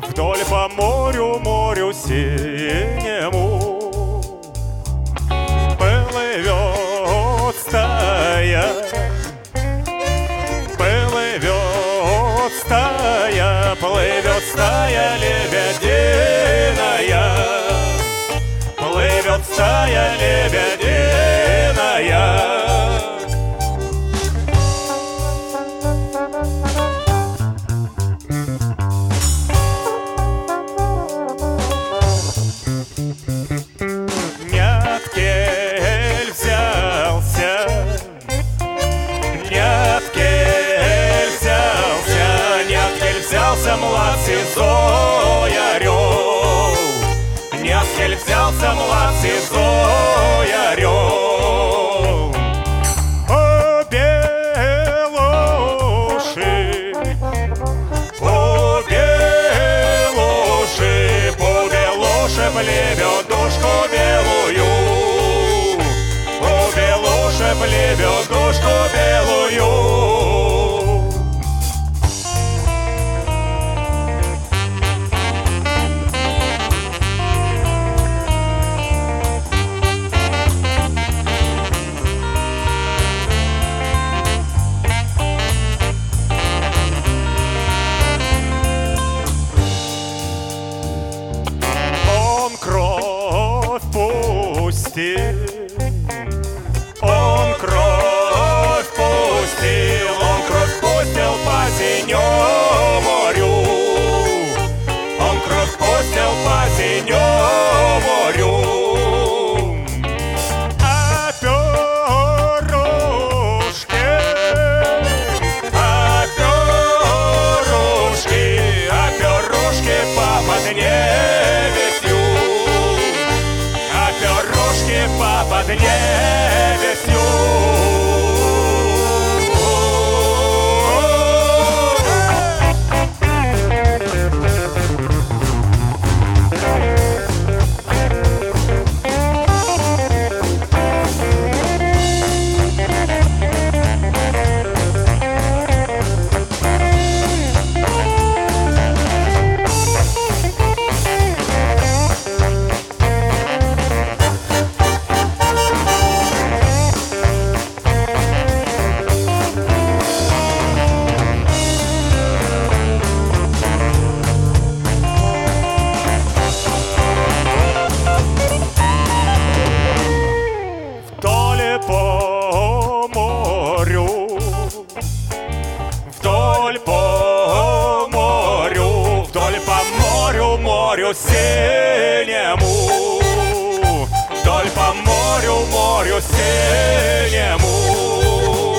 Вдоль по морю, морю синему плывет стая, плывет стая, плывет стая лебединая, плывет стая лебединая. Младший Зоярев, не откель взялся младший Зоярев. О, белуши, по белуши, по белуши в лебедушку белую, по белуши в лебедушку белую. Он кровь пустил, он кровь пустил по синему морю, он кровь пустил по синему морю. А перышки, папа невестью, папа невестью. Морю синему, вдоль по морю, морю синему.